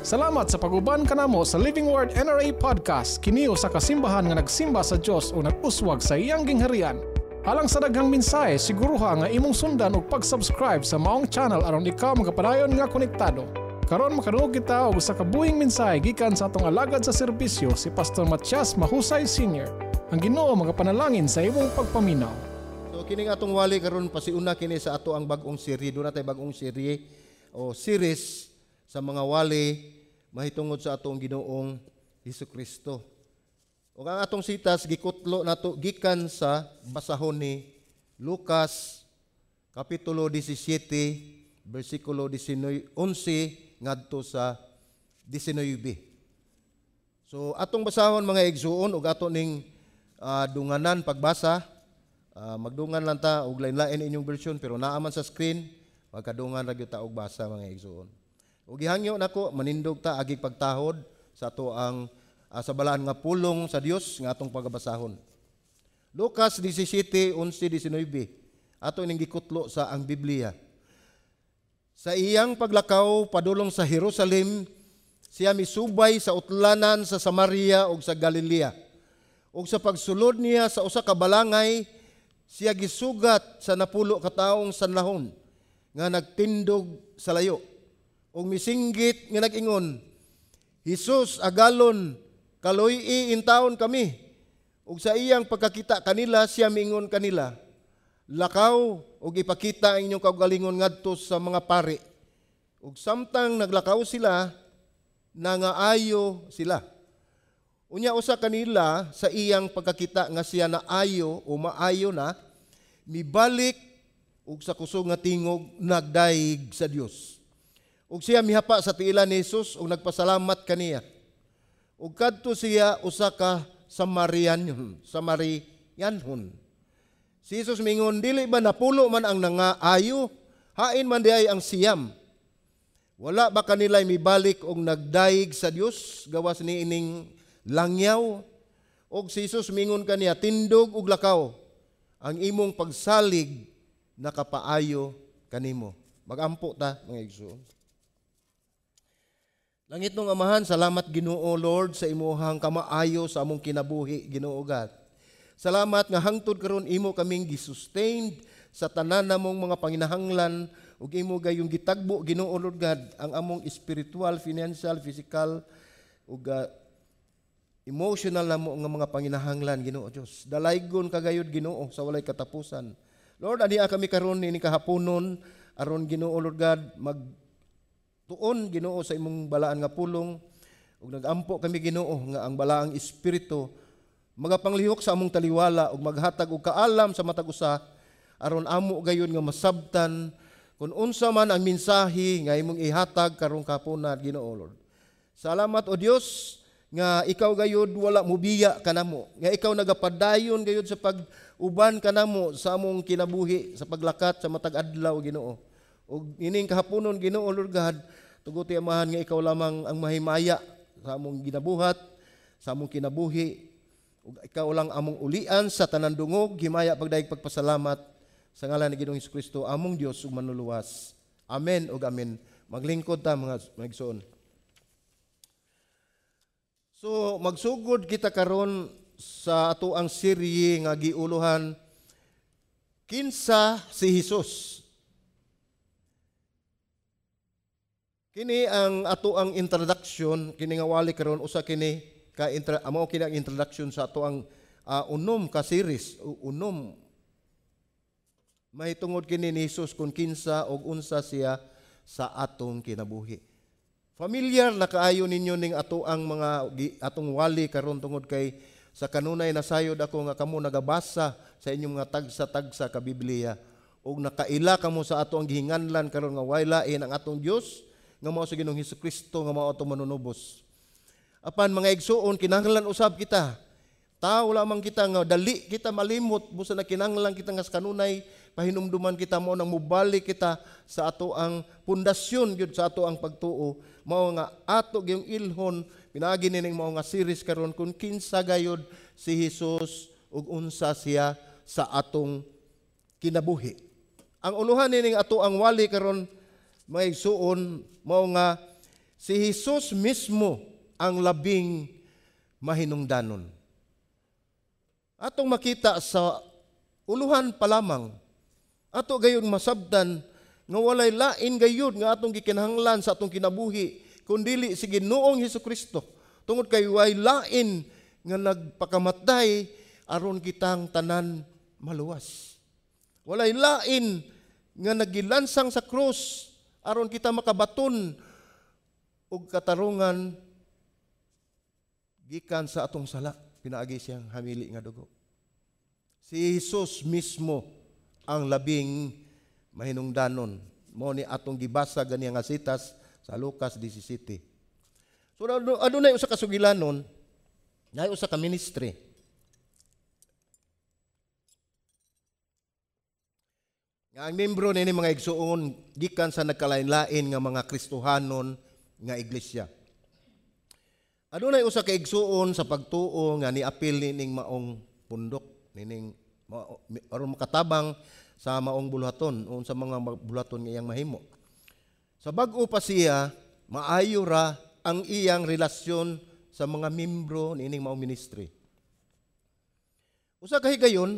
Salamat sa pag-uban kanamo sa Living Word NRA Podcast. Kini usa ka simbahan nga nagsimba sa Dios o nag-uswag sa iyang gingharian. Alang sa daghang mensahe, siguruha nga imong sundan og pag-subscribe sa maong channel aron ikaw magapadayon nga konektado. Karon makadungog kita og usa ka buhing mensahe gikan sa atong alagad sa serbisyo si Pastor Matias Mahusay Sr. Ang Ginoo magapanalangin sa imong pagpaminaw. So kining atong wali karon pasiuna kini sa ato ang bag-ong serye. Doon natay bag-ong serye o series sa mga wali mahitungod sa atong Ginoong Hesukristo. Ug ang atong sitas gikutlo nato gikan sa basahon ni Lucas kapitulo 17 bersikulo 11 ngadto sa 19. So atong basahon mga igsuon ug ato ning dunganan pagbasa. Magdungan lang ta og lain-lain inyong version pero naa man sa screen magkadungan ra gyud ta og basa mga igsuon. Ug gihangyo nako manindog ta agig pagtahod sa ato ang sa balaan nga pulong sa Dios nga atong pagabasahon. Lucas 17:11-19 ato ning gikutlo sa ang Biblia. Sa iyang paglakaw padulong sa Jerusalem, siya misubay sa utlanan sa Samaria ug sa Galilea. Ug sa pagsulod niya sa usa ka balangay, siya gisugat sa napulo ka taong sanlahon nga nagtindog sa layo. Ug misinggit nga nag-ingon, Jesus agalon, kaloy-i in taon kami. Ug sa iyang pagkakita kanila, siya mingon kanila, lakaw ug ipakita ang inyong kaugalingon ngadto sa mga pari. Ug samtang naglakaw sila, nangaayo sila. Unya usa kanila sa iyang pagkakita nga siya naayo o maayo na, mibalik ug sa kusog nga tingog nagdaig sa Dios. Ug siya mihapa sa tiilan ni Jesus ug nagpasalamat kaniya. Ug kadto siya usa ka Samarianhon. Si Jesus mingon, dili ba napulo man ang nangaayo? Hain man diay ang siyam. Wala ba kanila'y mibalik og nagdaig sa Dios gawas ni ining langyaw? Og si Jesus mingon kaniya, tindog ug lakaw, ang imong pagsalig nakapaayo kanimo. Magampo ta mga igsoon. Langit nung Amahan, salamat Ginoo Lord sa imuhang kamaayo sa among kinabuhi, Ginoo God. Salamat nga hangtod karon imo kaming gisustained sa tanan namong mga panginahanglan ug imo gayong gitagbo, Ginoo Lord God, ang among spiritual, financial, physical ug emotional namo nga mga panginahanglan, Ginoo Dios. Dalaygon kagayod Ginoo sa walay katapusan. Lord, ania kami karon ini kahaponon aron Ginoo Lord God tuon Ginoo sa imong balaan nga pulong ug nagampo kami Ginoo nga ang balaang espiritu magapanglihok sa among taliwala ug maghatag og kaalam sa matag usa aron amo gayon nga masabtan kun unsa man ang mensahe nga imong ihatag karong kapunan Ginoo Lord. Salamat o Dios nga ikaw gayud wala mobiya kanamo, nga ikaw nagapadayon gayud sa pag-uban kanamo sa among kinabuhi sa paglakat sa matag adlaw Ginoo. Ug ining kahaponon Ginoo Lord God, tuguti Amahan nga ikaw lamang ang mahimaya sa among ginabuhat, sa among kinabuhi. Ug ikaw lang among ulian sa tanan dungog, himaya pagdaig pagpasalamat sa ngalan ni Ginoong Hesukristo among Dios ug manluluwas. Amen ug amen. Maglingkod ta mga igsoon. So magsugod kita karon sa ato ang serye nga giuluhan kinsa si Jesus. Kini ang ato ang introduction, kini nga wali karon usa kini ka amo kini ang introduction sa ato ang unom ka series, unom. Mahitungod kini ni Jesus kung kinsa og unsa siya sa atong kinabuhi. Familiar na kaayo ninyo ning ato ang mga atong wali karon tungod kay sa kanunay nasayod ako nga kamo nagabasa sa inyong mga tagsa-tagsa ka Biblia ug nakaila kamo sa ato ang gihinganlan karon nga walain ang atong Dios nga mao sa Ginoong Hesukristo nga mao atong manunubos. Apan mga igsuon kinahanglan usab kita. Tao lamang kita nga dali kita malimot busa na kinahanglan kita nga sa kanunay pahinumduman kita mao nang mubalik kita sa ato ang pundasyon gyud sa ato ang pagtuo. Mao nga ato gyung ilhon pinaagi ning mao nga series karon kung kinsa gayud si Jesus ug unsa siya sa atong kinabuhi. Ang uluhan ning ato ang wali karon may suon mao nga Si Jesus mismo ang labing mahinungdanon. Atong makita sa uluhan pa lamang, ato gayon masabdan nga walay lain gayud nga atong gikinahanglan sa atong kinabuhi kundili si Ginoong Hesukristo. Tungod kay way lain nga nagpakamatay aron kitang tanan maluwas. Walay lain nga nagilansang sa krus aron kita makabaton og katarungan gikan sa atong sala, pinaagi siyang hamili nga dugo. Si Jesus mismo ang labing mahinungdanon. Mao ni atong gibasa gani nga sitas sa Lucas 17. So adunay usa ka sugilanon, nay usa ka ministry. Nga ang membro nini mga igsuon gikan sa nagkalain-lain nga mga Kristohanon nga iglesia. Adunay usa ka igsuon sa pagtuo nga niapil nining maong pundok, nining aron makatabang sa maong buluhaton o sa mga buluhaton nga iyang mahimo. Sa bag-o pa siya, maayo ra ang iyang relasyon sa mga membro nining maong ministry. Usa ka higayon,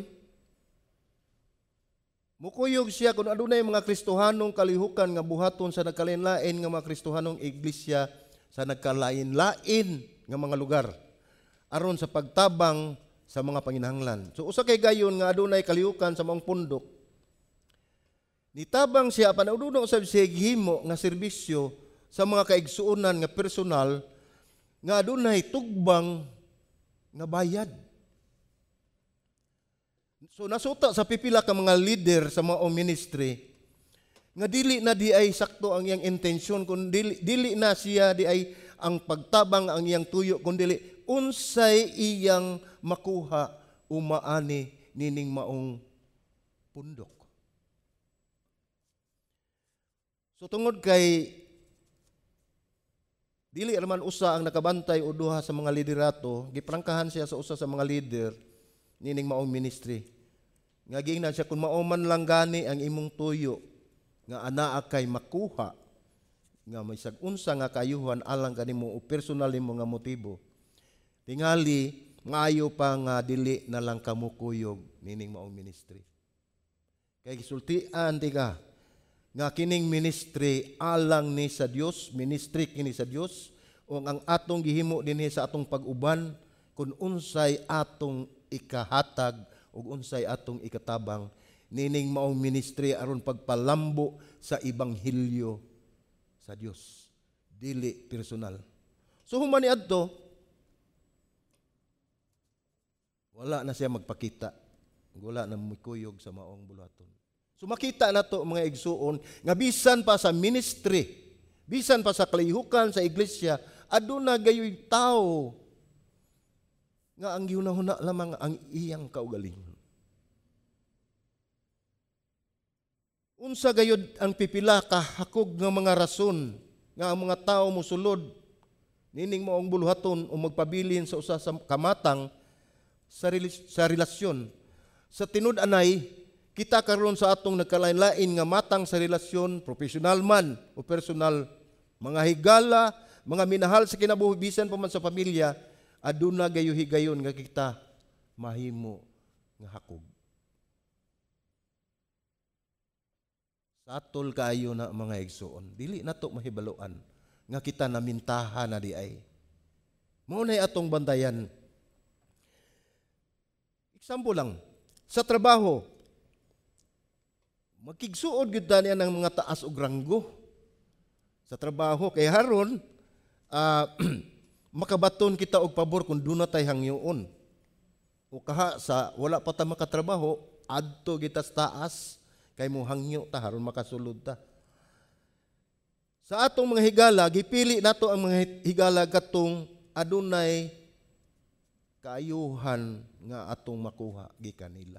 mukuyog siya kung adunay mga Kristohanong kalihukan nga buhaton sa nagkalain-lain nga mga Kristohanong iglesia sa nagkalain-lain nga mga lugar aron sa pagtabang sa mga panginahanglan. So usa kay gayon nga adunay kalihukan sa maong pundok. Nitabang siya panauduno usab siya gihimo nga serbisyo sa mga kaigsuonan nga personal nga adunay tugbang nga bayad. So nasuta sa pipila ka mga leader sa maong ministry nga dili na di ay sakto ang iyang intensyon kun dili na siya di ay ang pagtabang ang iyang tuyo kundi unsay iyang makuha umaani nining maong pundok. So tungod kay dili naman usa ang nakabantay o duha sa mga liderato, giprangkahan siya sa usa sa mga leader nining maong ministry. Nga giingnan siya kung mauman lang gani ang imong tuyo nga anaa kay makuha nga may sag-unsa nga kayuhan alang kanimo o personal nimo nga motibo. Tingali maayo pa nga dili na lang kamo kuyog nining maong ministry. Kay gisultian ti ka nga kining ministry alang ni sa Dios, ministry kini sa Dios o ang atong gihimo dinhi sa atong pag-uban kun unsay atong ikahatag ug unsay atong ikatabang nining maong ministry aron pagpalambo sa ebanghelyo sa Dios, dili personal. So humani adto wala na siya magpakita, wala na mikuyog sa maong bulaton. So makita na to mga igsuon nga bisan pa sa ministry, bisan pa sa kalihukan sa iglesia, aduna gayoy tao nga ang gihunahuna lamang ang iyang kaugalingon. Unsa gayud ang pipila ka hakog nga mga rason nga ang mga tao mosulod nining maong buluhaton o magpabilin sa usa sa kamatang sa relasyon. Sa tinud-anay, kita karon sa atong nagkalain-lain nga matang sa relasyon, professional man o personal, mga higala, mga minahal sa kinabuhi bisan pa man sa pamilya, aduna gayo higayon nga kita mahimo nga hakog. Sa atol kaayo na mga igsuon, dili nato mahibaluan nga kita namintahan na di ay. Mao nay atong bantayan. Example lang, sa trabaho, magkigsuod gyud niya ng mga taas ug ranggo sa trabaho kay haron makabaton kita og pabor kung duna tay hangyoon. O kaha sa wala pa ta makatrabaho, adto kita sa taas kay mo hangyo ta haron makasulod ta. Sa atong mga higala, gipili nato ang mga higala katong adunay kaayuhan nga atong makuha gikan nila.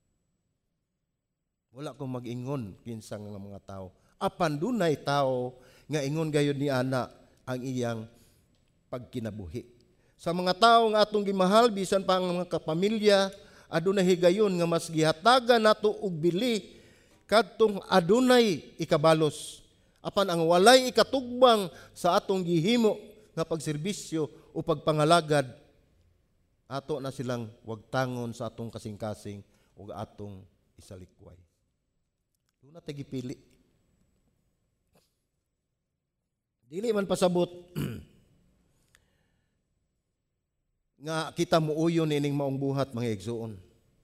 Wala kong mag-ingon kinsa nga mga tao. Apan dunay tao nga ingon gayud ni ana ang iyang pagkinabuhi. Sa mga tao nga atong gimahal bisan pa ang mga kapamilya, adunay higayon nga mas gihatagan nato og bili kadtong adunay ikabalos Apan ang walay ikatugbang sa atong gihimo nga pagserbisyo o pagpangalagad, ato na silang wagtangon sa atong kasing-kasing o atong isalikway. Doon na tagipili. Dili man pasabot nga kita muuyon ining maong buhat mga igsoon.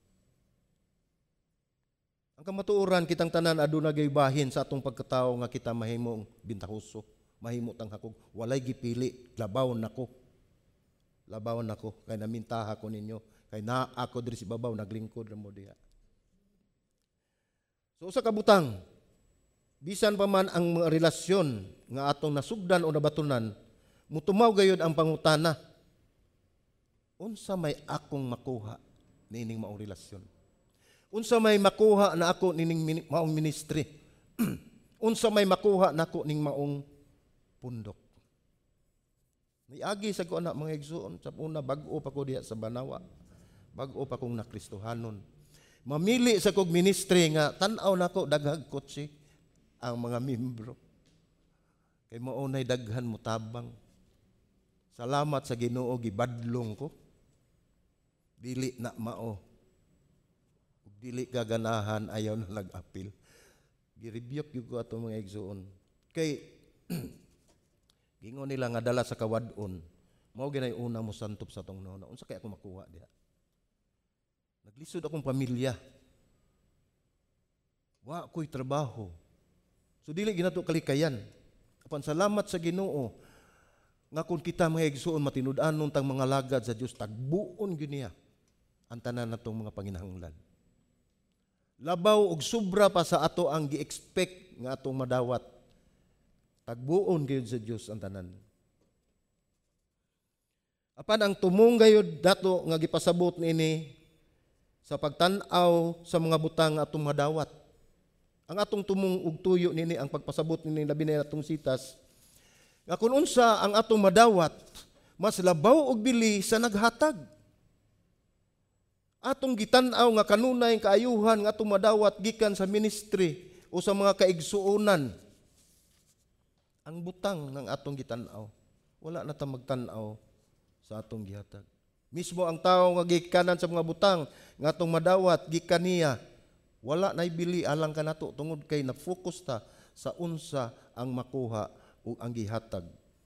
Ang kamatuoran kitang tanan aduna gay bahin sa atong pagkatao nga kita mahimong bintahuso, mahimo tang hakog, walay gipili, labaw nako. Labaw nako kay namintaha ko ninyo, kay naa ako diri sa babaw naglingkod ra mo diha. So sa kabutang, bisan pa man ang mga relasyon nga atong nasugdan o nabatunan, mutumaw gayud ang pangutana. Unsa may akong makuha nining maong relasyon? Unsa may makuha na ako nining maong ministry? Unsa may makuha nako ning maong pundok? Niagi sa ko anak mga igsoon, sa una bag-o pa ko diha sa Banawa. Bag-o pa kong nakristohanon. Mamili sa kog ministry nga tan-aw nako daghag kotse ang mga membro. Kay maunay daghan mo tabang. Salamat sa Ginoo gibadlong ko. Dili na mao. Dili gaganahan ayaw na nag-apil. Girebuke yung ko ato mga igsoon. Kay gingon nila nga dala sa kawadon, mao ginay una mo santop sa tong nona. Unsa kay ako makuha diha? Naglisod akong pamilya. Wa ko'y trabaho. So dili ginato kalikayan. Apan salamat sa Ginoo nga kung kita mga igsoon matinud-anon tang mga lagad sa Dios tagbuon gyud niya ang tanan natong mga panginahanglan. Labaw og sobra pa sa ato ang gi-expect nga atong madawat. Tagbuon gayud sa Dios ang tanan. Apan ang tumong gayud dato nga gipasabot niini sa pagtan-aw sa mga butang atong madawat. Ang atong tumong ug tuyo niini ang pagpasabot niini labi na atong sitas. Nga kun unsa ang atong madawat, mas labaw og bili sa naghatag. Atong gitan-aw nga kanunay kaayuhan nga atong madawat gikan sa ministry o sa mga kaigsuonan. Ang butang ng atong gitan-aw, wala na ta magtan-aw sa atong gihatag. Mismo ang tao nga gikanan sa mga butang nga atong madawat gikan niya, wala nay bili alang kanato tungod kay na-focus ta sa unsa ang makuha o ang gihatag.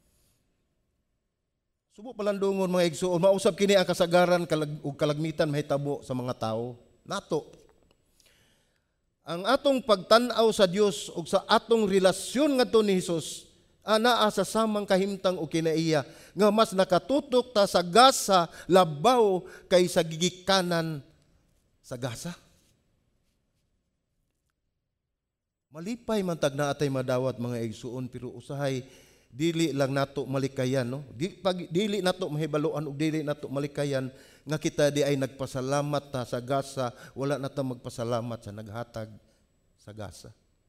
Subo palandungon mga igsoon, mausab kini ang kasagaran ug kalagmitan mahitabo sa mga tao. Nato. Ang atong pagtan-aw sa Dios ug sa atong relasyon ngadto ni Hesus anaa sa samang kahimtang o kinaiya nga mas nakatutok ta sa gasa labaw kaysa gigikanan sa gasa. Malipay man tag naatay madawat mga igsoon pero usahay dili lang nato malikayan, no? Dili nato mahibaloan ug dili nato malikayan nga kita di ay nagpasalamat ta sa gasa, wala na ta magpasalamat sa naghatag sa gasa.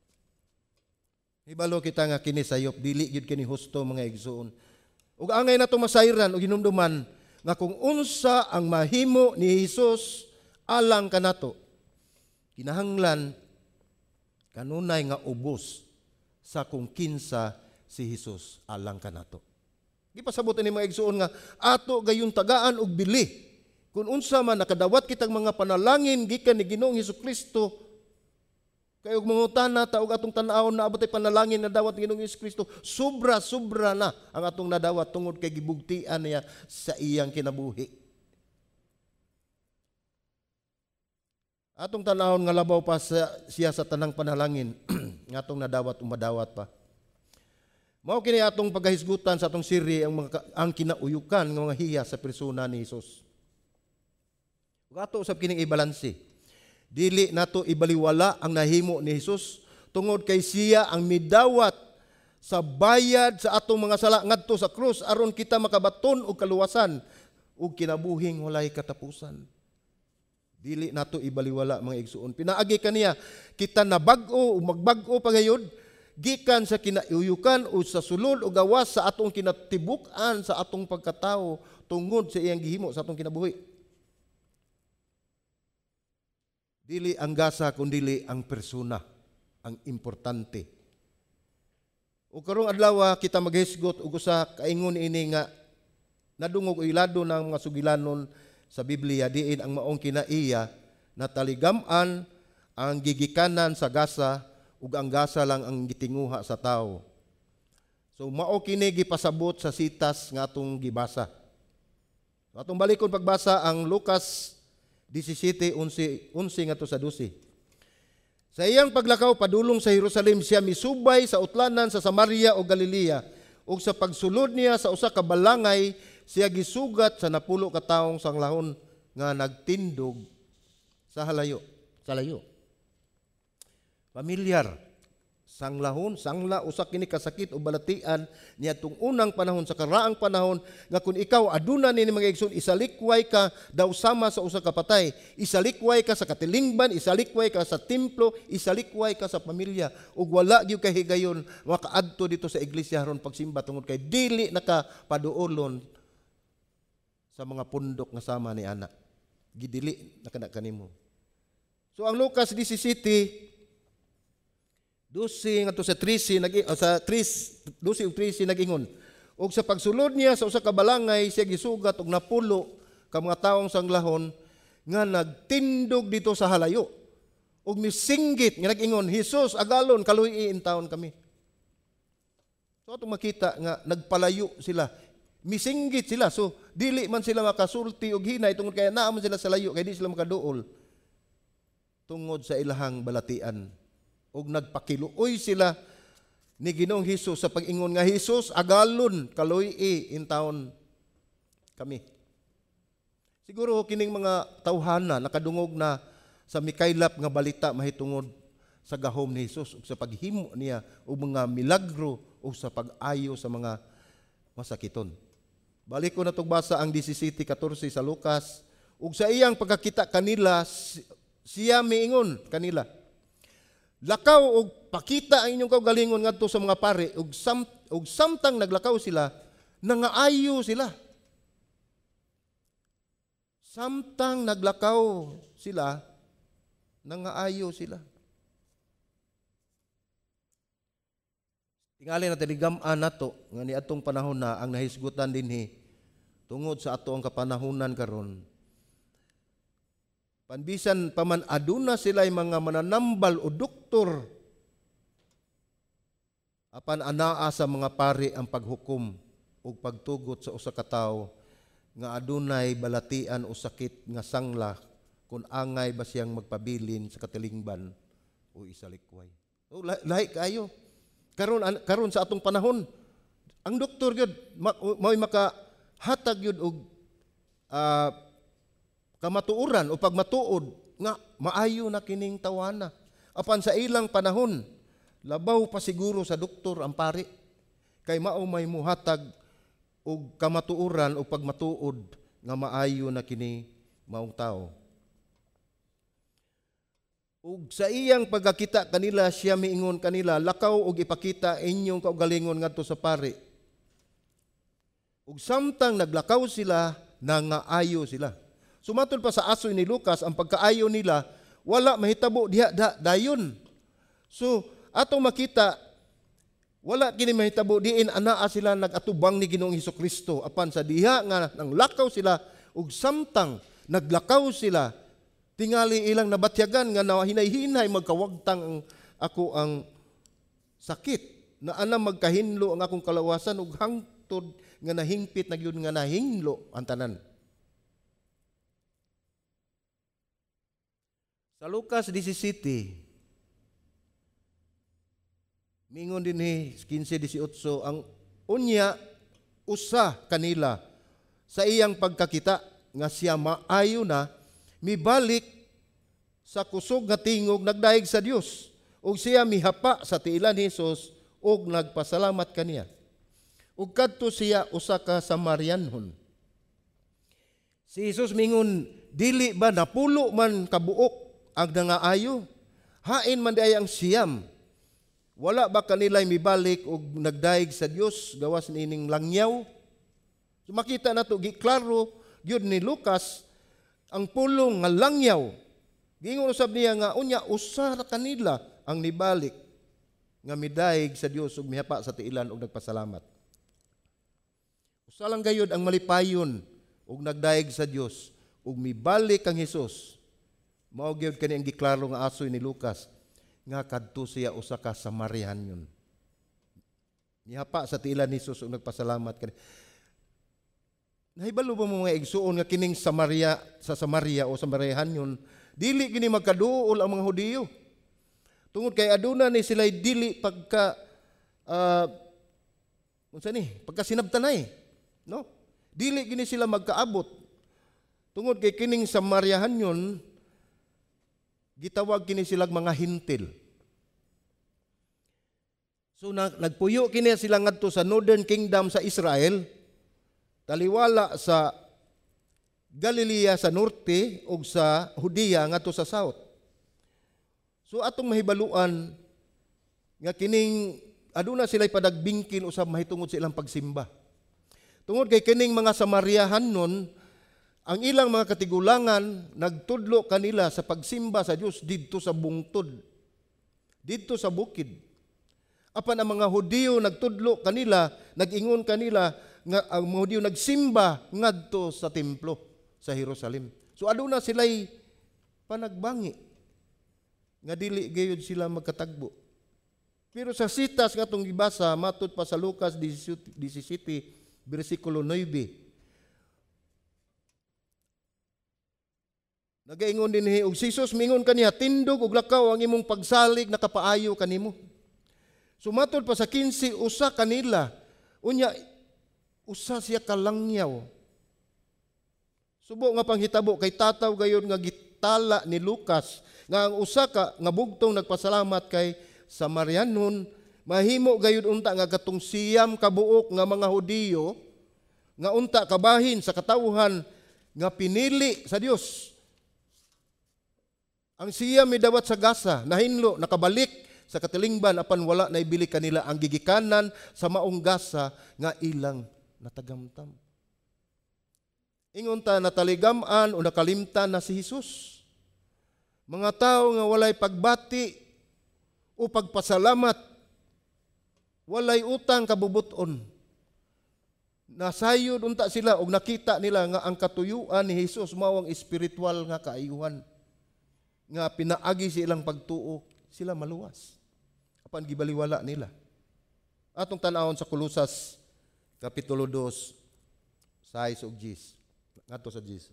Hibalo kita nga kini sayop dili gyud kini husto mga igsoon. Ug angay nato masayran ug hinumduman nga kung unsa ang mahimo ni Hesus alang kanato, kinahanglan kanunay nga ubos sa kung kinsa si Hesus alang kanato. Gipasabot ni mga igsoon nga ato gayon tagaan og bili. Kung unsa man nakadawat kitang mga panalangin gikan ni Ginoong Hesukristo, kay og mangutana ta og atong tan-awon na abot ay panalangin na dawat ni Ginoong Hesukristo, sobra na ang atong nadawat tungod kay gibugtian niya sa iyang kinabuhi. Atong tan-awon nga labaw pa siya sa tanang panalangin nga atong nadawat umadawat pa. Mao kini atong pagkahisgutan sa atong siri ang kinauyukan ng mga hiya sa persona ni Hesus. Ug ato usab kining ibalanse. Dili nato ibaliwala ang nahimo ni Hesus tungod kay siya ang midawat sa bayad sa atong mga sala ngadto sa krus aron kita makabaton og kaluwasan ug kinabuhing walay katapusan. Dili nato ibaliwala mga igsuon. Pinaagi kaniya kita nabag-o ug magbag-o pagayod gikan sa kinauyukan o sa sulod o gawas sa atong kinatibuk-an sa atong pagkatao tungod sa iyang gihimo sa atong kinabuhi. Dili ang gasa kundi ang persona ang importante. O karong adlaw kita maghisgot og usa kaingon ini nga nadungog o ilado ng mga sugilanon sa Biblia diin ang maong kinaiya na taligam-an ang gigikanan sa gasa ug ang gasa lang ang gitinguha sa tao. So mao kini gipasabot sa sitas nga atong gibasa. So, atong balikon pagbasa ang Lucas 17:11 ngadto sa 12. Sa iyang paglakaw padulong sa Jerusalem siya misubay sa utlanan sa Samaria o Galilea ug sa pagsulod niya sa usa ka balangay siya gisugat sa 10 ka taong sanglahon nga nagtindog sa halayo. Sa layo. Pamilyar. Sanglahon, sangla, usa kini kasakit o balatian niya tung unang panahon sa karaang panahon nga kung ikaw aduna ni mga igsoon isalikway ka daw sama sa usa ka patay, isalikway ka sa katilingban, isalikway ka sa templo, isalikway ka sa pamilya ug wala gyud kay higayon makaadto dito sa iglesia haron pagsimba tungod kay dili nakapaduolon sa mga pundok nga sama ni ana. Gidili na kana kanimo. So ang Lucas 17 12 ngadto sa 13 nagingon ug sa pagsulod niya sa usa ka balangay siya gisugat og 10 ka mga taong sanglahon nga nagtindog dito sa halayo ug misinggit nga nagingon Hesus agalon kaluy in taon kami. So atong makita nga nagpalayo sila, misinggit sila, so dili man sila makasulti og hinay tungod kay naa man sila sa layo kay di sila makaduol tungod sa ilahang balatian. Og nagpakiluoy sila ni Ginoong Hesus sa pag-ingon nga Hesus agalon kaluy in taon kami. Siguro kining mga tawhana nakadungog na sa mikaylap nga balita mahitungod sa gahom ni Hesus ug sa paghimo niya og mga milagro o sa pag-ayo sa mga masakiton. Balik ko na tong basa ang 17:14 sa Lucas ug sa iyang pagkakita kanila siya miingon kanila lakaw og pakita ang inyong kaugalingon ngadto sa mga pare ug samtang naglakaw sila nangaayo sila. Samtang naglakaw sila nangaayo sila. Tingali na taligam-an nato nga ni atong panahon na ang nahisgutan dinhi tungod sa ato ang kapanahunan karon. Panbisan paman aduna sila'y mga mananambal o doktor apan anaa sa mga pari ang paghukom o pagtugot sa usa ka tawo nga adunay balatian o sakit nga sangla kung angay ba siyang magpabilin sa katilingban o isalikway. So, lahi kayo. Karon sa atong panahon, ang doktor gyud may makahatag gyud og kamatuoran o pagmatuod nga maayo na kining tawana. Apan sa ilang panahon, labaw pa siguro sa doktor ang pari kay mao may muhatag og kamatuoran o pagmatuod nga maayo na kini maong tao. Ug sa iyang pagkakita kanila siya miingon kanila lakaw og ipakita inyong kaugalingon ngadto sa pari. Ug samtang naglakaw sila nangaayo sila. Sumatol pa sa asoy ni Lucas, ang pagkaayo nila, wala mahitabo diha dayon. So, atong makita, wala kini mahitabo diin anaa sila nagatubang ni Ginoong Hesukristo. Apan sa diha nga nang lakaw sila, ug samtang naglakaw sila, tingali ilang nabatyagan nga na hinay-hinay magkawagtang ako ang sakit na anam magkahinlo ang akong kalawasan ug hangtod nga nahingpit na gyud nga nahinlo ang tanan. Sa Lucas 17, mingon din ni 15-18, ang unya usa kanila sa iyang pagkakita nga siya maayo na mibalik sa kusog nga tingog nagdaig sa Dios ug siya mihapa sa tiilan ni Hesus ug nagpasalamat kaniya. Ug kadto siya usa ka Samarianhon. Si Hesus mingon, dili ba napulo man kabuok ang nangaayo? Hain man di ang siyam. Wala ba kanila'y mibalik o nagdaig sa Dios gawas nining langyaw? So makita nato giklaro gyud ni Lucas ang pulong nga langyaw. Gingon usab niya nga unya usa ra kanila ang nibalik. nga midaig sa Dios ug mihapa sa tiilan ug nagpasalamat. Usa lang gayud ang malipayon ug nagdaig sa Dios ug mibalik kang Hesus. Mao gyud kani ang giklaro nga asoy ni Lucas nga kadto siya usa ka Samarihanyon. Mihapa sa tiilan ni Hesus ug nagpasalamat kani. Nahibalo ba mo mga igsuon nga kining Samaria o Samarihanyon dili gini magkaduol ang mga Hudiyo. Tungod kay aduna ni sila dili pagka pagka sinabtanay, no? Dili gini sila magkaabot. Tungod kay kining Samarihanyon gitawag kini silang mga hintil. So nagpuyo kini sila ngadto sa Northern Kingdom sa Israel, taliwala sa Galilea sa norte ug sa Judea ngadto sa south. So atong mahibaluan nga kining aduna sila'y padagbingkil usab mahitungod sa ilang pagsimba. Tungod kay kining mga Samariahanon, ang ilang mga katigulangan nagtudlo kanila sa pagsimba sa Dios didto sa bungtod, didto sa bukid. Apan ang mga Hudiyo nagtudlo kanila, nag-ingon kanila nga ang mga Hudiyo nagsimba ngadto sa templo sa Jerusalem. So aduna sila'y panagbangi nga dili gayud sila magkatagbo. Pero sa sitas nga itong gibasa, matud pa sa Lucas 17, versikulo 9, nagaingon din og si Jesus mingon kaniya, tindog ug lakaw ang imong pagsalig nakapaayo kanimo. Sumatod pa sa 15, usa kanila, unya usa siya kalangyaw. Subo nga panghitabo kay tataw gayon nga gitala ni Lucas nga ang usa ka nga bugtong nagpasalamat kay Samarianon mahimo gayud unta nga katong siyam kabuok nga mga Hudiyo nga unta kabahin sa katawhan nga pinili sa Dios. Ang siyam midawat sa gasa nahinlo nakabalik sa katilingban apan wala naibili kanila ang gigikanan sa maong gasa nga ilang natagamtam. Ingon ta nataligaman o nakalimtan na si Jesus. Mga tao nga walay pagbati o pagpasalamat, walay utang kabubuton. Nasayod unta sila o nakita nila nga ang katuyuan ni Jesus mao ang espiritual nga kaayuhan. Nga pinaagi silang pagtuo, sila maluwas. Apan gibaliwala nila. Atong tanawon sa Kolosas kapitulo 2 6 ug 10. Ngadto sa 10.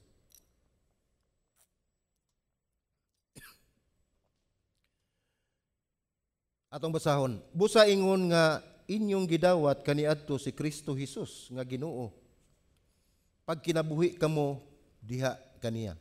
Atong basahon, busa ingon nga inyong gidawat kaniadto si Kristo Jesus nga Ginoo. Pag kinabuhi kamo diha kaniya.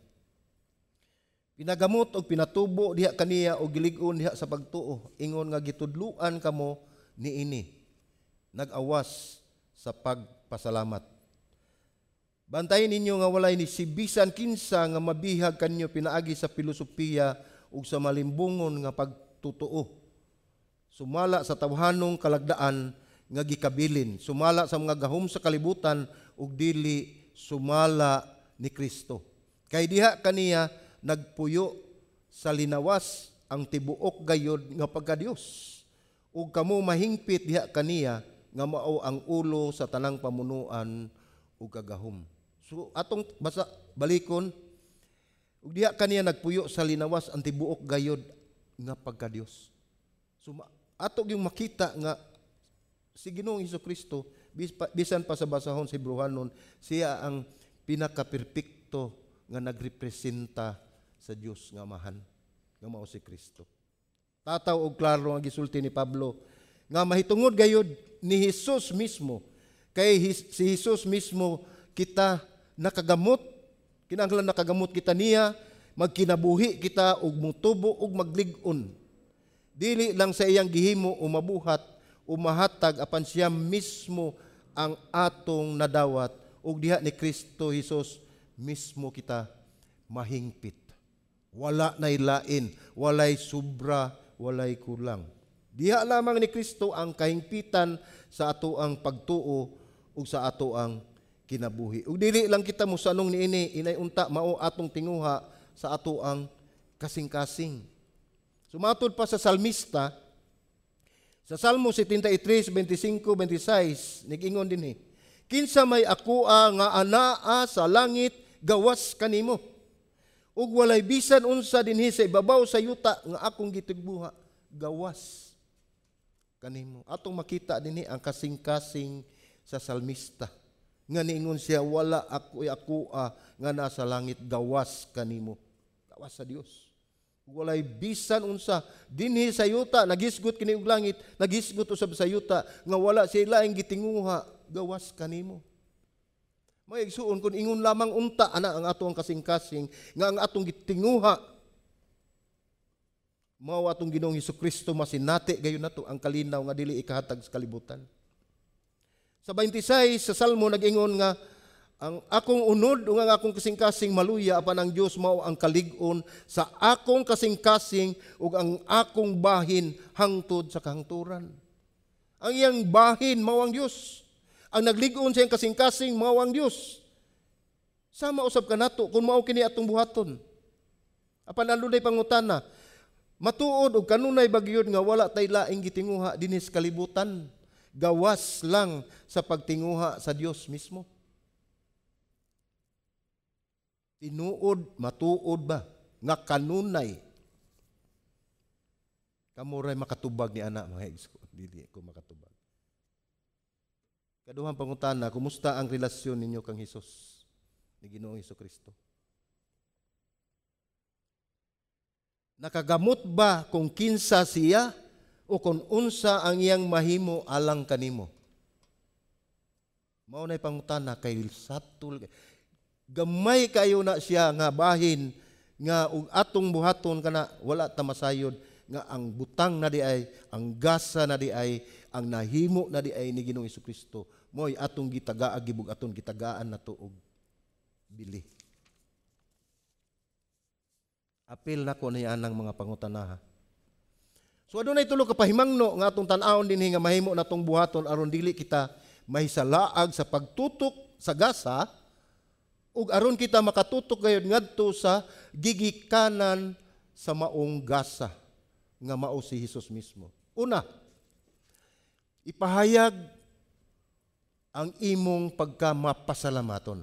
Pinagamot og pinatubo diha kaniya og gilig-on diha sa pagtuo. Ingon nga gitudluan kamo niini. Nag-awas sa pagpasalamat. Bantayin ninyo nga walay ni sibisan kinsa nga mabihag kanyo pinaagi sa filosofiya ug sa malimbungon nga pagtutuo. Sumala sa tawhanong kalagdaan nga gikabilin, sumala sa mga gahom sa kalibutan ug dili sumala ni Kristo. Kay diha kaniya nagpuyo sa linawas ang tibuok gayod nga pagka-Dios. Ug kamo mahingpit diha kaniya nga mao ang ulo sa tanang pamunuan ug kagahom. So atong basa balikon ug diha kaniya nagpuyo sa linawas ang tibuok gayod nga pagka-Dios. So ato yung makita nga si Ginoong Hesukristo bisan pa sa basahon sa Hebrehanon siya ang pinaka-perpekto nga nagrepresenta sa Dios nga amahan nga mao si Kristo. Tataw og klaro nga gisulti ni Pablo nga mahitungod gayud ni Jesus mismo kay si Jesus mismo kita nakagamot, kinahanglan nakagamot kita niya, magkinabuhi kita og mutubo og maglig-on. Dili lang sa iyang gihimo o mabuhat o mahatag apan siya mismo ang atong nadawat ug diha ni Kristo Jesus mismo kita mahingpit. Wala nay lain, walay sobra, walay kulang. Diha lamang ni Kristo ang kahingpitan sa ato ang pagtuo ug sa ato ang kinabuhi. Ug dili lang kita mosanong niini, inay unta mao atong tinguha sa ato ang kasing-kasing. Sumatod pa sa salmista, Sa Salmo 73, 25, 26, nigingon din kinsa may akua nga anaa sa langit gawas kanimo. Ug walay bisan unsa dinhi sa ibabaw sa yuta nga akong gitigbuha gawas kanimo. Atong makita dinhi ang kasing-kasing sa salmista. Nga niingon siya, wala akua nga nasa langit gawas kanimo. Gawas sa Dios. Walay bisan unsa dinhi sa yuta nagisgot kini og langit, nagisgot usab sa yuta nga wala sila ang gitinguha gawas kanimo. May igsuon kun ingon lamang unta ana ang atong kasing-kasing nga ang atong gitinguha mao atong Ginoong Hesukristo masinati gayon nato ang kalinaw nga dili ikahatag sa kalibutan. Sa 26 sa Salmo nag-ingon nga ang akong unod o ang akong kasing-kasing maluya apan ang Dios mao ang kalig-on sa akong kasing-kasing ug ang akong bahin hangtod sa kahangturan. Ang iyang bahin mao ang Dios. Ang naglig-on sa iyang kasing-kasing mao ang Dios. Sama usab kanato kung mao kini atong buhaton. Apan alunay pangutana, matuod og kanunay bagyod nga wala tay laing gitinguha dinhi sa kalibutan. Gawas lang sa pagtinguha sa Dios mismo. Tinuod, matuod ba? Nga kanunay. Kamuray makatubag ni anak mga igsoon. Dili ko makatubag. Kaduhang pangutana, kumusta ang relasyon ninyo kang Hesus? Ni Ginoong Hesukristo? Nakagamot ba kung kinsa siya o kung unsa ang iyang mahimo alang kanimo? Mao nay pangutana kay satul gamay kayo na siya nga bahin nga ug atong buhaton kana wala ta masayod nga ang butang na di ay, ang gasa na di ay, ang nahimo na di ay ni Ginoong Hesukristo mo'y atong gitagaa gibug atong gitagaan nato og bili. Apil nako ni anang mga pangutana. So adunay tulo ka pahimangno nga atong tan-awon dinhi nga mahimo natong buhaton aron dili kita mahisalaag sa pagtutok sa gasa ug aron kita makatutok gayud ngadto sa gigikanan sa maong gasa nga mao si Hesus mismo. Una, ipahayag ang imong pagkamapasalamaton.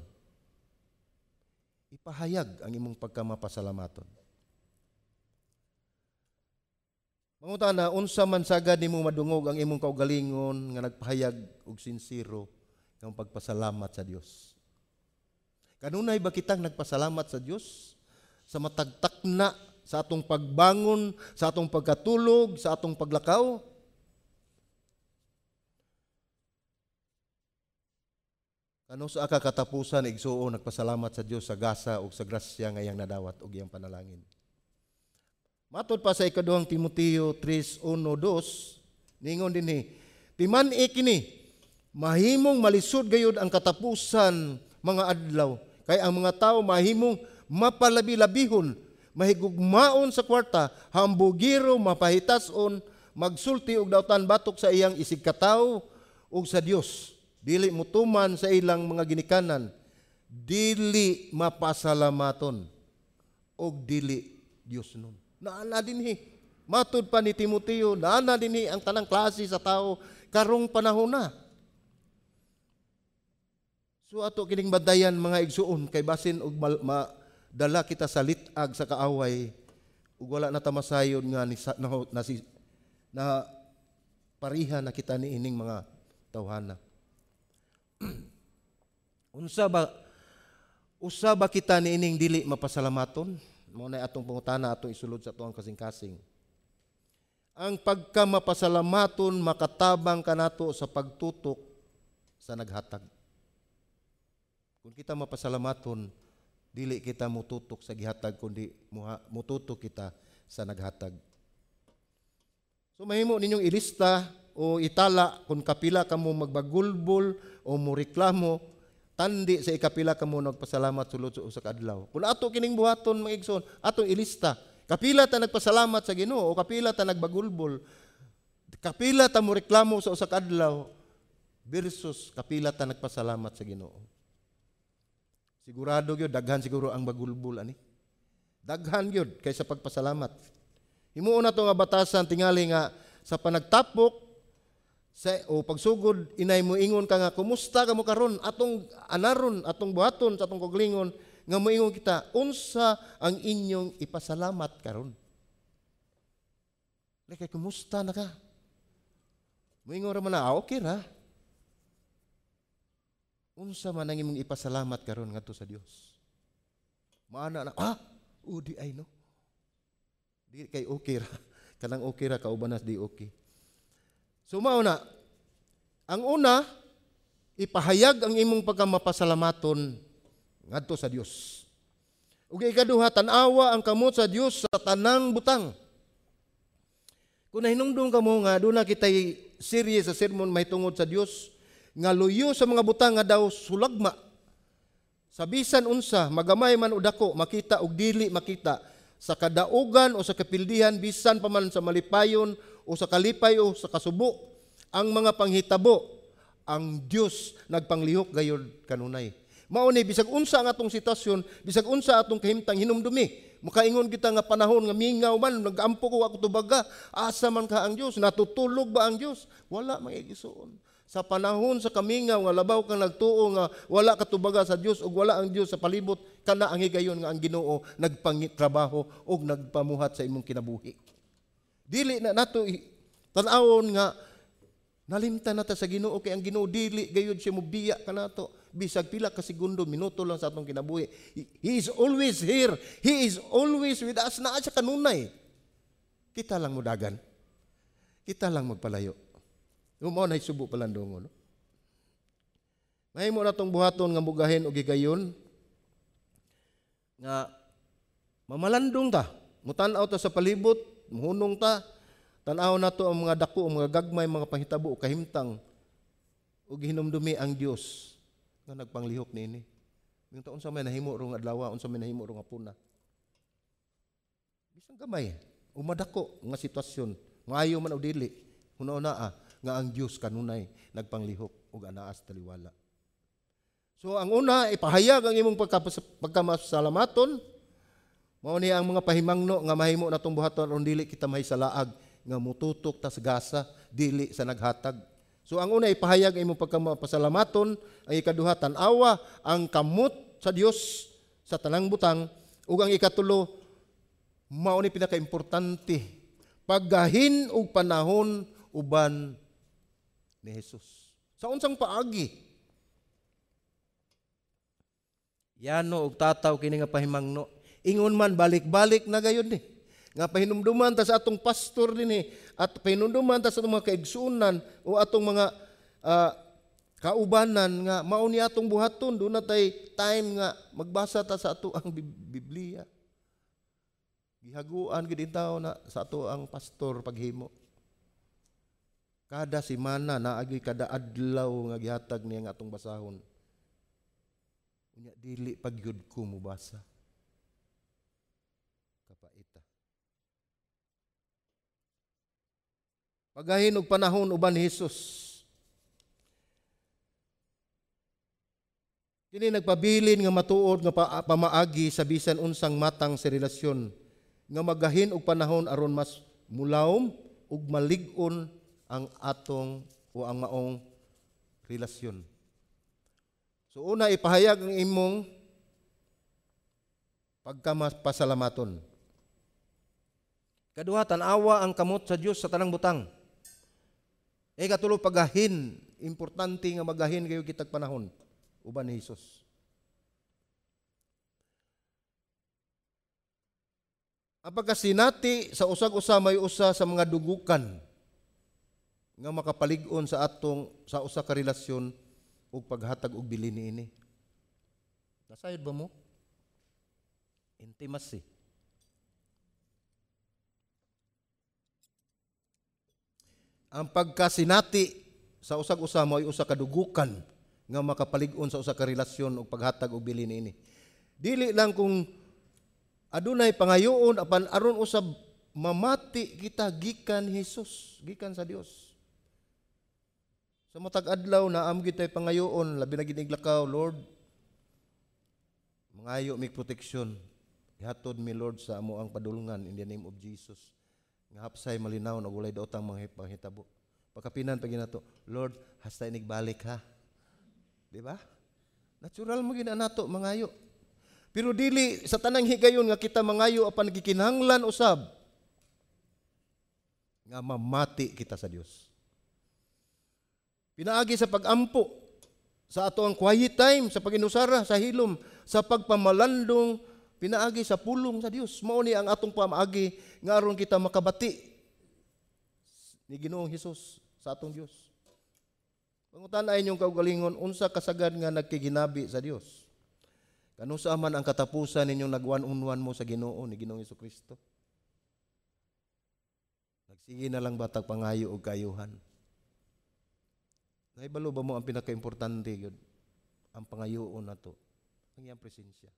Ipahayag ang imong pagkamapasalamaton. Mangutana, unsa man sagad nimo madungog ang imong kaugalingon nga nagpahayag og sinsero ng pagpasalamat sa Dios? Kanunay ba kitang nagpasalamat sa Dios sa matagtakna sa atong pagbangon, sa atong pagkatulog, sa atong paglakaw? Kano sa katapusan igsuon nagpasalamat sa Dios sa gasa ug sa grasya nga iyang nadawat og iyang panalangin? Matod pa sa ikaduhang Timoteo 3:1-2, ningon dinhi, timani kini, mahimong malisod gayud ang katapusan mga adlaw, kay ang mga tao mahimong mapalabi-labihon, mahigugmaon sa kwarta, hambugiro, mapahitason, magsulti og dawtan batok sa iyang isigkatawo ug sa Dios, dili mutuman sa ilang mga ginikanan, dili mapasalamaton og dili Dios nun. Naana dinhi, matud pa ni Timoteo, naana dinhi ang tanang klase sa tao karong panahon na. So ato kining badayan mga igsuon kay basin og madala kita sa litag sa kaaway ug wala na ta masayon nga na pariha na kita ni ining mga tawhana. Usa ba kita ni ining dili mapasalamaton? Mao na atong pangutana atong isulod sa atong kasing-kasing. Ang pagkamapasalamaton makatabang kanato sa pagtutok sa naghatag. Kung kita mapasalamaton, dili kita mututok sa gihatag kundi mututok kita sa naghatag. So mahimo ninyong ilista o itala kung kapila kamo magbagulbol o mureklamo tandi sa ikapila kamo nagpasalamat sulod sa usa ka adlaw. Kung ato kining buhaton mga igsoon, atong ilista. Kapila ta nagpasalamat sa Ginoo o kapila ta nagbagulbol. Kapila ta mo reklamo sa usa ka adlaw versus kapila ta nagpasalamat sa Ginoo. Sigurado gyud daghan siguro ang bagulbol ani. Daghan gyud kaysa pagpasalamat. Himuon na to nga batasan tingali nga sa panagtapok o pagsugod inay mo ingon ka nga kumusta ka mo karon atong anaron atong buhaton sa atong kuglingon nga moingon kita unsa ang inyong ipasalamat karon. Like kumusta na ka? Moingon ra man na okay ra. Unsa man ang imong ipasalamat karon ngadto sa Dios? Maana na di ay no. Di kay okay ra. Kanang okay ra kauban nas di okay. So mao na, ang una, ipahayag ang imong pagkamapasalamaton ngadto sa Dios. Ug ikaduha, tan-awa ang kamot sa Dios sa tanang butang. Kung nahinungdong kamo nga doon na kitay serye sa sermon mahitungod sa Dios, nga luyo sa mga butang nga daw sulagma. Sa bisan unsa, magamay man o dako, makita og dili makita, sa kadaugan o sa kapildihan, bisan pa man sa malipayon o sa kalipay o sa kasubo, ang mga panghitabo, ang Dios nagpanglihok gayud kanunay. Mao ni bisag unsa ang atong sitwasyon, bisag unsa atong kahimtang hinumdumi, makaingon kita nga panahon nga mingaw man, nag-ampo ko ako tubaga, asa man ka ang Dios, natutulog ba ang Dios? Wala magigisuon. Sa panahon sa kamingaw nga labaw kang nagtuo nga wala katubaga sa Dios ug wala ang Dios sa palibot, kana ang higayon nga ang Ginoo nagpangitrabaho ug nagpamuhat sa imong kinabuhi. Dili na nato tan-awon nga nalimtan nata sa Ginoo kay ang Ginoo dili gayud siya mobiya kanato bisag pila ka segundo minuto lang sa atong kinabuhi. He is always here. He is always with us. Naa siya kanunay. Kita lang mudagan. Kita lang magpalayo. Mao na isubo palandongon. No? Mahimo na tong buhaton nga mugahin og gigayon nga mamalandong ta, mutan-aw ta sa palibot, muhunong ta, tan-aw nato ang mga dako, ang mga gagmay, mga panghitabo o kahimtang ug hinumdumi ang Dios nga nagpanglihok niini. Yung taon sa may nahimo rong adlaw, unsa may nahimo rong hapuna. Bisan gamay, umadako nga sitwasyon, maayo man o dili, una-una nga ang Dios kanunay nagpanglihok ug anaas taliwala. So ang una, ipahayag ang imong pagkamasalamaton. Mao ni ang mga pahimangno nga mahimo natong buhaton aron dili kita mahisalaag nga mututok ta sa gasa dili sa naghatag. So ang una, ipahayag ang imong pagkamasalamaton. Ang ikaduha, tan-awa ang kamot sa Dios sa tanang butang. Ug ang ikatulo, mao ni pinaka-importante, paggahin og panahon uban ni Jesus. Sa unsang paagi? Yano og tataw kini nga pahimangno. Ingon man balik-balik na gayon ni. Nga pahinumduman ta sa atong pastor dinhi at pahinumduman ta sa atong mga kaigsuonan o atong mga kaubanan nga mao ni atong buhaton do na tay time nga magbasa ta sa ato ang Biblia. Gihaguan gid tawo na sa ato ang pastor paghimo. Kada semana naagi kada adlaw nga gihatag niya nga atong basahon. Unya dili pagyud ko mubasa. Kapaita. Pagahin og panahon uban ni Hesus. Kini nagpabilin nga matuod nga pamaagi sa bisan unsang matang sa relasyon nga magahin og panahon aron mas mulawom ug malig-on ang atong o ang maong relasyon. So una, ipahayag ang imong pagkamapasalamaton. Kaduha, tan-awa ang kamot sa Dios sa tanang butang. Katulo, pagahin. Importante nga magahin kayo kitag panahon. Uban ni Jesus. Ang pagkasinati sa usag-usa may usa sa mga dugukan nga makapalig-on sa atong sa usa ka relasyon ug paghatag og bilin niini. Nasayod ba mo? Intimacy. Ang pagkasinati sa usag-usa mo ay usa ka dugukan nga makapalig-on sa usa ka relasyon ug paghatag og bilin niini. Dili lang kung adunay pangayoon apan aron usab mamati kita gikan Hesus, gikan sa Dios. Sa matag adlaw na am gitay pangayoon labi na giniglakaw, Lord. Mangayo mig protection. Ihatod mi Lord sa amo ang padulngan in the name of Jesus. Nga hapsay malinaw na walay daotang mga panghitabo. Pagkapinan pag nato, Lord, hasta inigbalik ha. Di ba? Natural mo gina nato mangayo. Pero dili sa tanang higayon nga kita mangayo apan gikinahanglan usab nga mamati kita sa Dios. Pinaagi sa pagampo sa ato ang quiet time, sa paginusara, sa hilom, sa pagpamalandong, pinaagi sa pulong sa Dios. Mao ni ang atong pamaagi nga aron kita makabati ni Ginoong Hesus sa atong Dios. Pangutan-ay inyong kaugalingon, unsa kasagad nga nagkiginabi sa Dios? Kanusa man ang katapusan ninyong nagwan-unwan mo sa Ginoo ni Ginoong Jesucristo? Nagsige na lang batag pangayo og kayuhan. Naibalo ba mo ang pinaka-importante yun? Ang pangayoon nato, ang iyang presensya.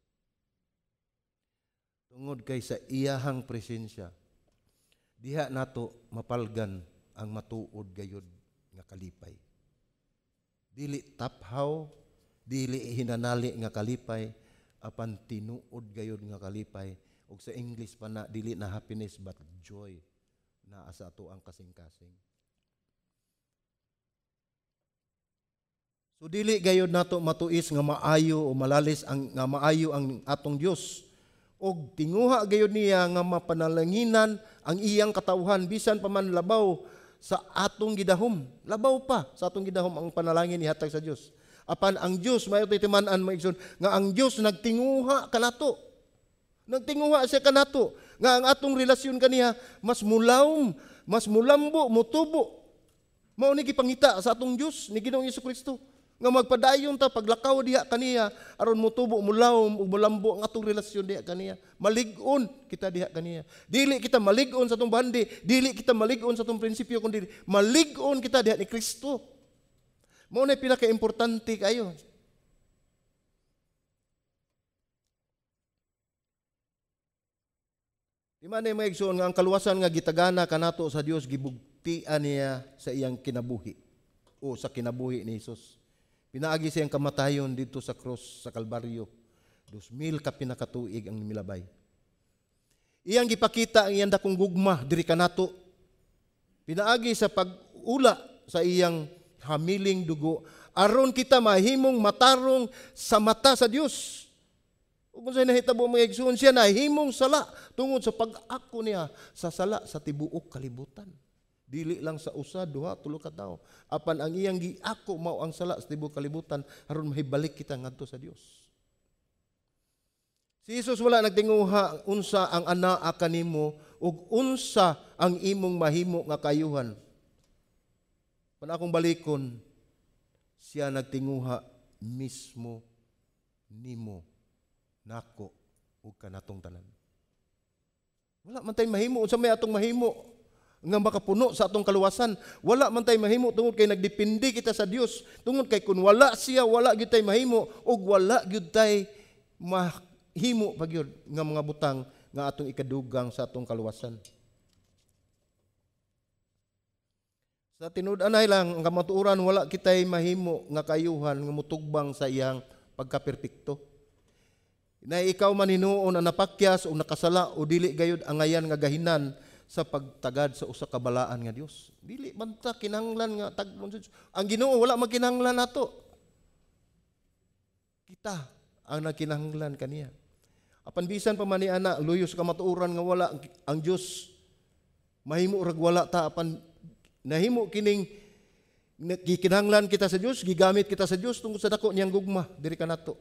Tungod kay sa iyahang presensya, diha nato mapalgan ang matuod gayud nga kalipay. Dili taphaw, dili hinanali nga kalipay, apan tinuod gayud nga kalipay. Ug sa English pa na, dili na happiness but joy na asa ato ang kasing-kasing. So dili gayud nato matuis nga maayo o malalis ang nga maayo ang atong Dios. Og tinguha gayud niya nga mapanalanginan ang iyang katawhan bisan pa man labaw sa atong gidahom. Labaw pa sa atong gidahom ang panalangin ihatag sa Dios. Apan ang Dios mayo timan-an maigsoon nga ang Dios nagtinguha kanato. Nagtinguha siya kanato nga ang atong relasyon kaniya mas mulawom, mas mulambo, mutubo. Mao ni gipangita sa atong Dios ni Ginoong Jesucristo nga magpadayon ta paglakaw diha kaniya aron mutubo, mulawom ug mulambo ang atong relasyon diha kaniya. Malig-on kita diha kaniya. Dili kita malig-on sa atong bandi, dili kita malig-on sa atong prinsipyo kundi malig-on kita diha ni Kristo. Mao na pinaka-importante kayo. Di man na maigsoon nga ang kaluwasan nga gitagana kanato sa Dios gibugtian niya sa iyang kinabuhi o sa kinabuhi ni Hesus. Pinaagi siyang kamatayon dito sa cross sa Kalbaryo. 2,000 ka pinakatuig ang milabay. Iyang gipakita ang iyang dakong gugma diri kanato. Pinaagi sa pag-ula sa iyang hamiling dugo aron kita mahimong matarong sa mata sa Dios. Ug unsay nahitabo mga igsoon siya nahimong sala tungod sa pag-ako niya sa sala sa tibuok kalibutan. Dili lang sa usa, duha, tulo ka tawo. Apan ang iyang giako mao ang sala sa tibuok kalibutan aron mahibalik kita ngadto sa Dios. Si Jesus wala nagtinguha unsa ang anaa kanimo ug unsa ang imong mahimo nga kayuhan. Pan akong balikon, siya nagtinguha mismo nimo, nako, ug kanatong tanan. Wala man tay mahimo unsa may atong mahimo nga makapuno sa atong kaluwasan. Wala man tay mahimo tungod kay nagdepende kita sa Dios. Tungod kay kun wala siya, wala gyud tay mahimo ug wala gyud tay mahimo pagyud nga mga butang nga atong ikadugang sa atong kaluwasan. Sa tinud-anay lang, ang kamatuoran, wala kitay mahimo nga kayuhan nga mutugbang sa iyang pagkaperpekto. Na ikaw man hinuon ang napakyas o nakasala o dili gayud ang ngayan nga gahinan sa pagtagad sa usa ka balaan nga Dios. Dili man ta kinahanglan nga tagmon sa Dios. Ang Ginoo wala magkinahanglan nato. Kita ang nagkinahanglan kaniya. Apan bisan pa man ni ana luyos kamatuoran nga wala ang Dios mahimo rag wala ta apan nahimo kining gikinahanglan kita sa Dios, gigamit kita sa Dios tungod sa dako niyang gugma diri kanato.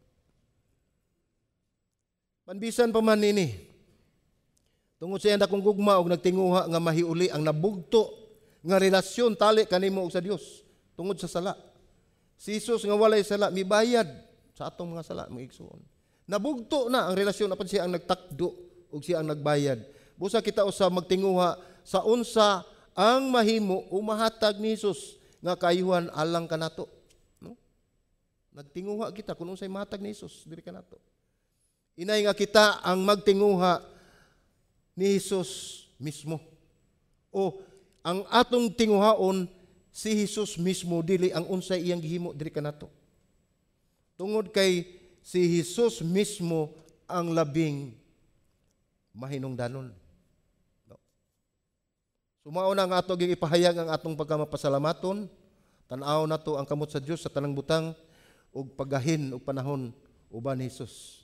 Panbisan pa man nini. Tungod sa iyang dakong gugma og nagtinguha nga mahiuli ang nabugto nga relasyon tali kanimo og sa Dios tungod sa sala. Si Jesus nga walay sala mibayad sa atong mga sala mga igsoon. Nabugto na ang relasyon apan siya ang nagtakdo ug siya ang nagbayad. Busa kita usab magtinguha sa unsa ang mahimo o mahatag ni Jesus nga kayuhan alang kanato. No? Nagtinguha kita kung unsay mahatag ni Jesus diri kanato. Inay nga kita ang magtinguha ni Jesus mismo. O ang atong tinguhaon si Jesus mismo dili ang unsay iyang gihimo diri kanato. Tungod kay si Jesus mismo ang labing mahinungdanon. Sumao na nga ato gyud ipahayag ang atong pagkamapasalamaton. Tan-aw nato ang kamot sa Dios sa tanang butang ug pagahin og panahon uban ni Hesus.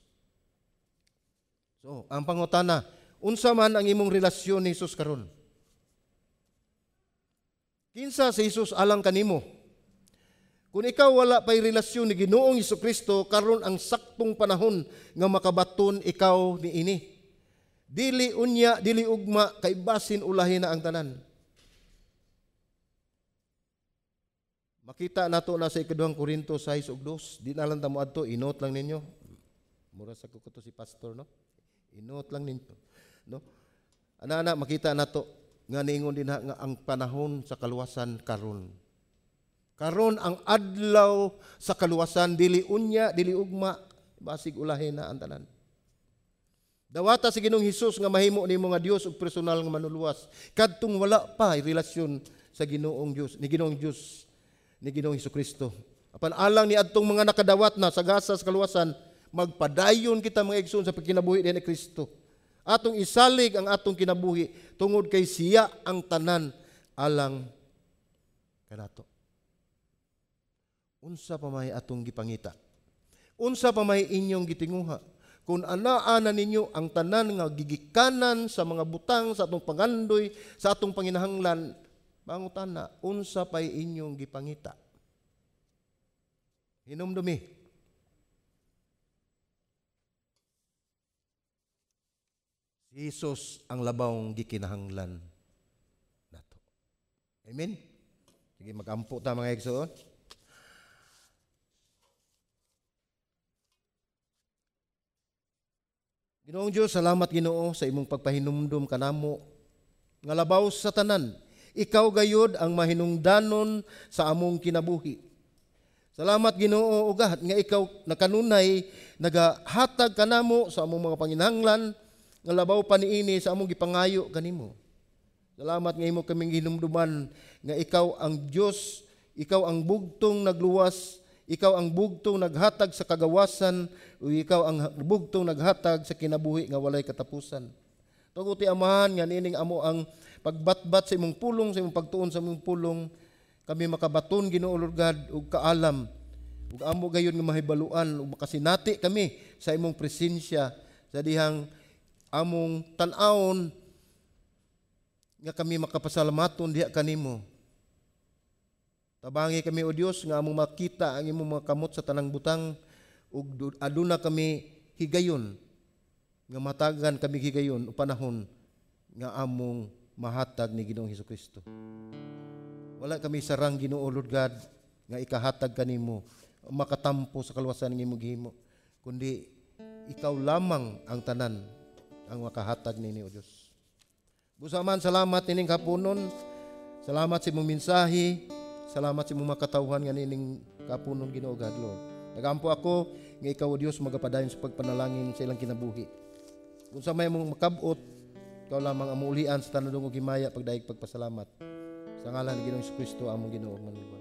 So, ang pangutana, unsa man ang imong relasyon ni Hesus karon? Kinsa si Hesus alang kanimo? Kung ikaw wala pay relasyon ni Ginoong Hesukristo, karon ang saktong panahon nga makabaton ikaw niini. Dili unya, dili ugma, kay basin ulahin na ang tanan. Makita nato na sa 2 Korinto 6:2, di na lang tamo adto, inot lang ninyo. Mura sa kuko to si pastor, no? Inot lang ninyo, no? Ana makita nato nga niingon din nga ang panahon sa kaluwasan karon. Karon ang adlaw sa kaluwasan, dili unya, dili ugma, basig ulahin na ang tanan. Dawata si Ginoong Hesus nga mahimo nimo nga Dios ug personal nga manuluwas kadtong wala pa relasyon sa Ginoong Dios, ni Ginoong Dios, ni Ginoong Hesukristo. Apan alang ni adtong mga nakadawat na sa gasa sa kaluwasan, magpadayon kita mga igsoon sa pagkinabuhi ni Kristo. Atong isalig ang atong kinabuhi tungod kay siya ang tanan alang kanato. Unsa pa may atong gipangita? Unsa pa may inyong gitinguha? Kung anaa na ninyo ang tanan nga gigikanan sa mga butang sa atong pangandoy, sa atong panginahanglan, pangutana, unsa pay inyong gipangita? Hinumdumi. Si Jesus ang labawng gikinahanglan nato. Amen? Sige, mag-ampo ta mga igsoon. Ginoong Diyos, salamat Ginoo sa imong pagpahinumdum kanamo nga labaw sa tanan. Ikaw gayud ang mahinungdanon sa among kinabuhi. Salamat Ginoo ugat nga ikaw nakanunay nagahatag kanamo sa among mga panginahanglan nga labaw pa niini sa among gipangayo kanimo. Salamat nga imo kaming hinumduman nga ikaw ang Dios, ikaw ang bugtong nagluwas, ikaw ang bugtong naghatag sa kagawasan, o ikaw ang bugtong naghatag sa kinabuhi nga walay katapusan. Tuguti amahan nga nining amo ang pagbatbat sa imong pulong, sa imong pagtuon sa imong pulong, kami makabaton Ginoo Lord God ug kaalam ug amo gayon nga mahibaluan ug makasinati kami sa imong presensya sa dihang among tan-awon nga kami makapasalamaton diha kanimo. Tabangi kami o Dios nga among makita ang imong mga kamot sa tanang butang ug aduna kami higayon nga matagan kami higayon o panahon nga among mahatag ni Ginoong Hesukristo. Wala kami sarang Ginoo Lord God nga ikahatag kanimo makatampo sa kaluwasan ng imong gihimo, kundi ikaw lamang ang tanan ang makahatag nini o Dios. Busa man salamat nining kapunon, salamat sa imong mensahe, salamat sa imong makatawhan nga nining kapunon Ginoo God Lord. Nagampo ako nga ikaw o Dios magapadayon sa pagpanalangin sa ilang kinabuhi. Kung sa may mong makabot, ikaw lamang ang muulian sa tanadong ug himaya pagdaig pagpasalamat. Sa ngalan ni Ginoong Kristo among Ginoo manulwa.